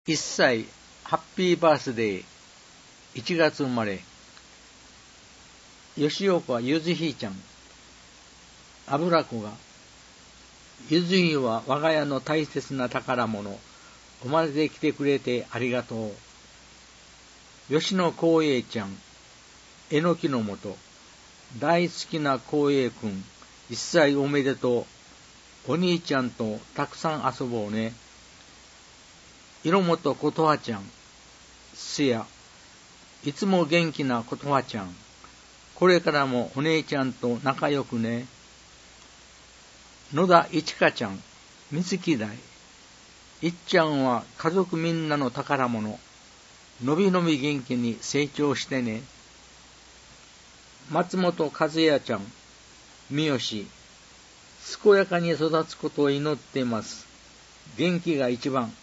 1歳ハッピーバースデー。1月生まれ。吉岡ゆずひーちゃん。油子が、ゆずひは我が家の大切な宝物。生まれてきてくれてありがとう。吉野光栄ちゃん。えのきのもと。大好きな光栄くん。1歳おめでとう。お兄ちゃんとたくさん遊ぼうね。色本ことはちゃん。すや。いつも元気なことはちゃん。これからもお姉ちゃんと仲良くね。野田いちかちゃん。みつきだい。いっちゃんは家族みんなの宝物。のびのび元気に成長してね。松本和也ちゃん。みよし。健やかに育つことを祈っています。元気が一番。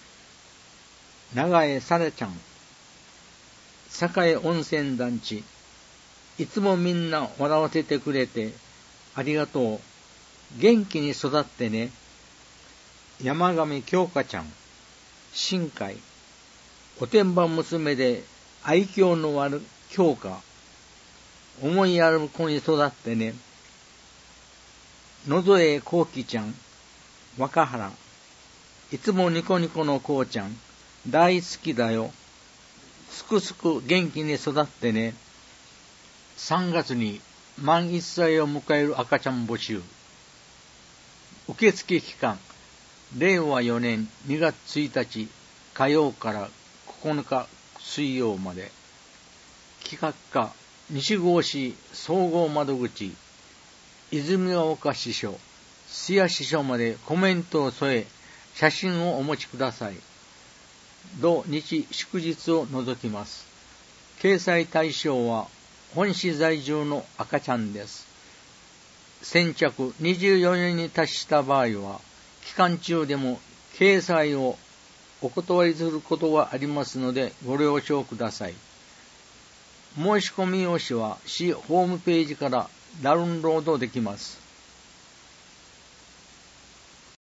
長江さらちゃん。栄温泉団地。いつもみんな笑わせてくれてありがとう。元気に育ってね。山上京香ちゃん。新海。おてんば娘で愛嬌のある京香。思いやる子に育ってね。野添幸喜ちゃん。若原。いつもニコニコのこうちゃん。大好きだよ。すくすく元気に育ってね。3月に満1歳を迎える赤ちゃん募集。受付期間、令和4年2月1日火曜から9日水曜まで。企画課、西郷市総合窓口、泉岡支所、須谷支所までコメントを添え、写真をお持ちください。土日祝日を除きます。掲載対象は本市在住の赤ちゃんです。先着24人に達した場合は、期間中でも掲載をお断りすることがありますのでご了承ください。申し込み用紙は市ホームページからダウンロードできます。